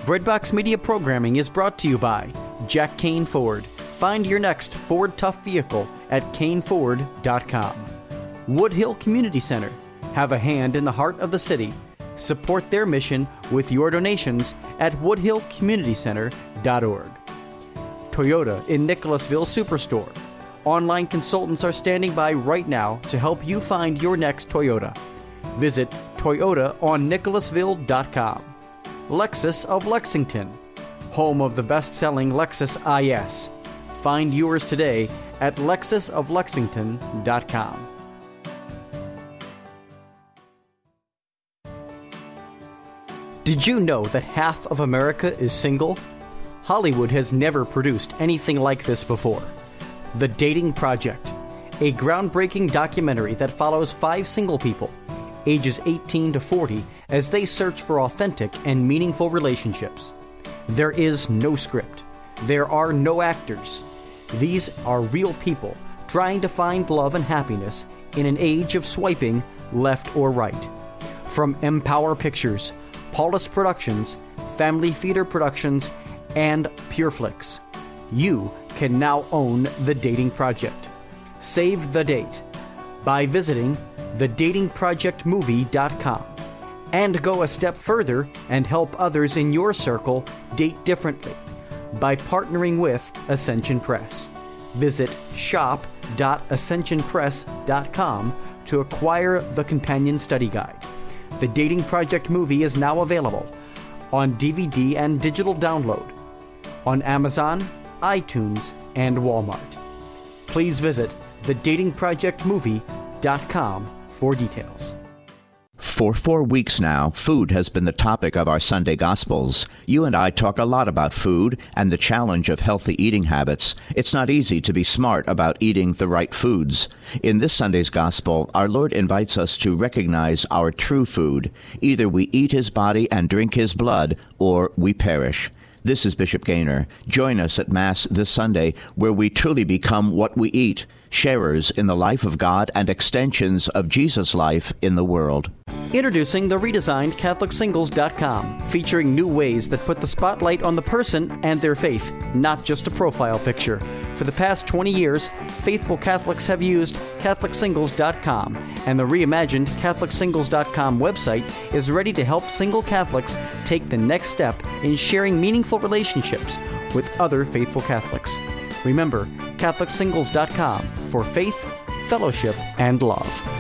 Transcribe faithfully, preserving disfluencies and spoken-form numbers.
Breadbox Media programming is brought to you by Jack Kane Ford. Find your next Ford Tough vehicle at Kane Ford dot com. Woodhill Community Center. Have a hand in the heart of the city. Support their mission with your donations at woodhill community center dot org. Toyota in Nicholasville Superstore. Online consultants are standing by right now to help you find your next Toyota. Visit Toyota on Nicholasville dot com. Lexus of Lexington, home of the best-selling Lexus I S. Find yours today at lexus of lexington dot com. Did you know that half of America is single? Hollywood has never produced anything like this before. The Dating Project, a groundbreaking documentary that follows five single people, ages eighteen to forty, as they search for authentic and meaningful relationships. There is no script. There are no actors. These are real people trying to find love and happiness in an age of swiping left or right. From Empower Pictures, Paulist Productions, Family Theater Productions, and PureFlix, you can now own The Dating Project. Save the date by visiting the dating project movie dot com and go a step further and help others in your circle date differently by partnering with Ascension Press. Visit shop dot ascension press dot com to acquire the companion study guide. The Dating Project movie is now available on D V D and digital download on Amazon, iTunes, and Walmart. Please visit the dating project movie dot com for details. For four weeks now, food has been the topic of our Sunday Gospels. You and I talk a lot about food and the challenge of healthy eating habits. It's not easy to be smart about eating the right foods. In this Sunday's Gospel, our Lord invites us to recognize our true food. Either we eat His body and drink His blood, or we perish. This is Bishop Gaynor. Join us at Mass this Sunday, where we truly become what we eat, sharers in the life of God and extensions of Jesus' life in the world. Introducing the redesigned Catholic Singles dot com, featuring new ways that put the spotlight on the person and their faith, not just a profile picture. For the past twenty years, faithful Catholics have used Catholic Singles dot com, and the reimagined Catholic Singles dot com website is ready to help single Catholics take the next step in sharing meaningful relationships with other faithful Catholics. Remember, Catholic Singles dot com for faith, fellowship, and love.